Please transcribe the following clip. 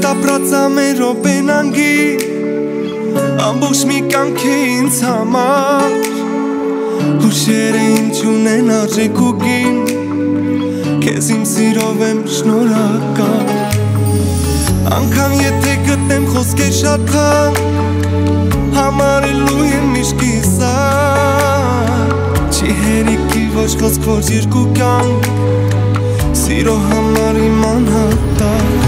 ապրածա մեր րոպենանգի ամբողջ մի կյանք է ինձ համար Հուշերը ինչ ունեն արժեք ու գին Քեզ իմ սիրով եմ շնորհակալ Անգամ եթե գտնեմ խոսքեր շատ թանկ Համարելու եմ միշտ կիսար Չի հերիքի ոչ խոսք ոչ երկու կյանք Սիրո համար իմ անհատակ